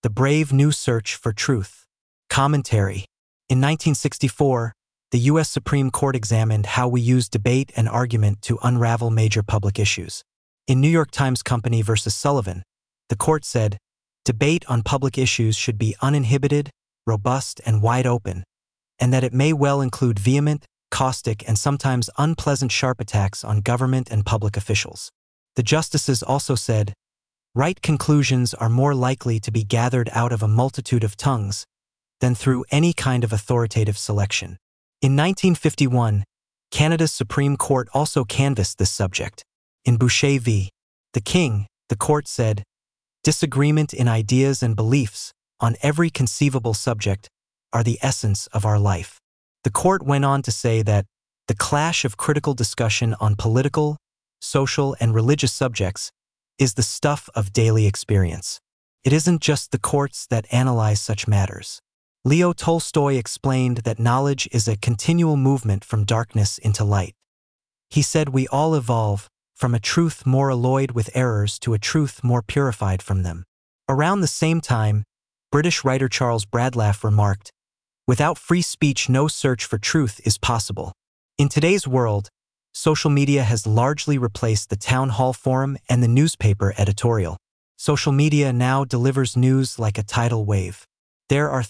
The Brave New Search for Truth. Commentary. In 1964, the U.S. Supreme Court examined how we use debate and argument to unravel major public issues. In New York Times Company v. Sullivan, the court said, debate on public issues should be uninhibited, robust, and wide open, and that it may well include vehement, caustic, and sometimes unpleasant sharp attacks on government and public officials. The justices also said, right conclusions are more likely to be gathered out of a multitude of tongues than through any kind of authoritative selection. In 1951, Canada's Supreme Court also canvassed this subject. In Boucher v. The King, the court said, disagreement in ideas and beliefs on every conceivable subject are the essence of our life. The court went on to say that the clash of critical discussion on political, social, and religious subjects is the stuff of daily experience. It isn't just the courts that analyze such matters. Leo Tolstoy explained that knowledge is a continual movement from darkness into light. He said we all evolve from a truth more alloyed with errors to a truth more purified from them. Around the same time, British writer Charles Bradlaugh remarked, without free speech, no search for truth is possible. In today's world, social media has largely replaced the town hall forum and the newspaper editorial. Social media now delivers news like a tidal wave. There are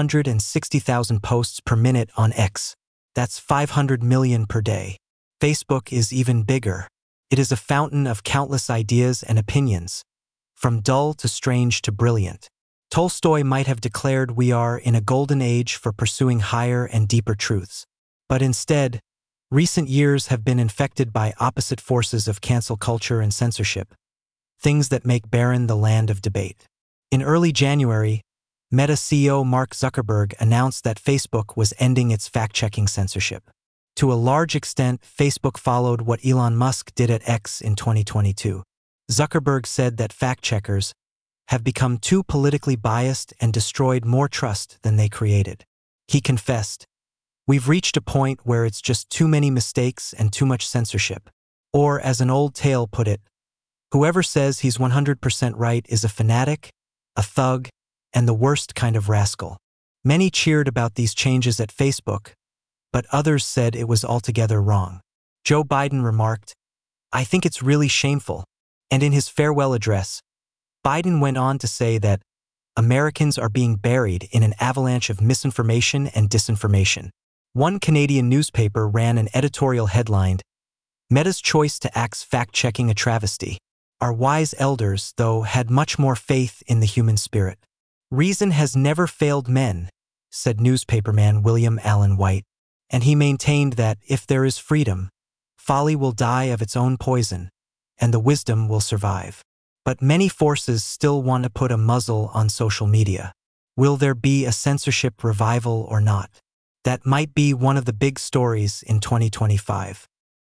360,000 posts per minute on X. That's 500 million per day. Facebook is even bigger. It is a fountain of countless ideas and opinions, from dull to strange to brilliant. Tolstoy might have declared we are in a golden age for pursuing higher and deeper truths. But instead, recent years have been infected by opposite forces of cancel culture and censorship, things that make barren the land of debate. In early January, Meta CEO Mark Zuckerberg announced that Facebook was ending its fact-checking censorship. To a large extent, Facebook followed what Elon Musk did at X in 2022. Zuckerberg said that fact-checkers have become too politically biased and destroyed more trust than they created. He confessed, we've reached a point where it's just too many mistakes and too much censorship. Or, as an old tale put it, whoever says he's 100% right is a fanatic, a thug, and the worst kind of rascal. Many cheered about these changes at Facebook, but others said it was altogether wrong. Joe Biden remarked, I think it's really shameful. And in his farewell address, Biden went on to say that Americans are being buried in an avalanche of misinformation and disinformation. One Canadian newspaper ran an editorial headlined, Meta's choice to axe fact-checking a travesty. Our wise elders, though, had much more faith in the human spirit. Reason has never failed men, said newspaperman William Allen White, and he maintained that if there is freedom, folly will die of its own poison, and the wisdom will survive. But many forces still want to put a muzzle on social media. Will there be a censorship revival or not? That might be one of the big stories in 2025.